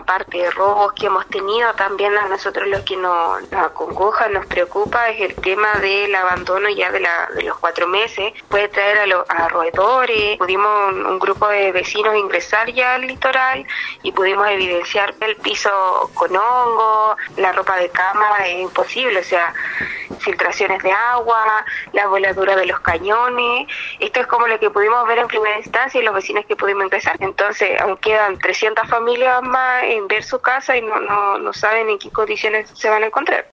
aparte de robos que hemos tenido, también a nosotros lo que nos acongoja, nos preocupa es el tema del abandono ya de los 4 meses. Puede traer a roedores. Pudimos un grupo de vecinos ingresar ya al litoral y pudimos evidenciar el piso con hongo, la ropa de cama es imposible, o sea, filtraciones de agua, la voladura de los cañones. Esto es como lo que pudimos ver en primera instancia y los vecinos que pudimos ingresar. Entonces, aún quedan 300 familias más en ver su casa y no saben en qué condiciones se van a encontrar.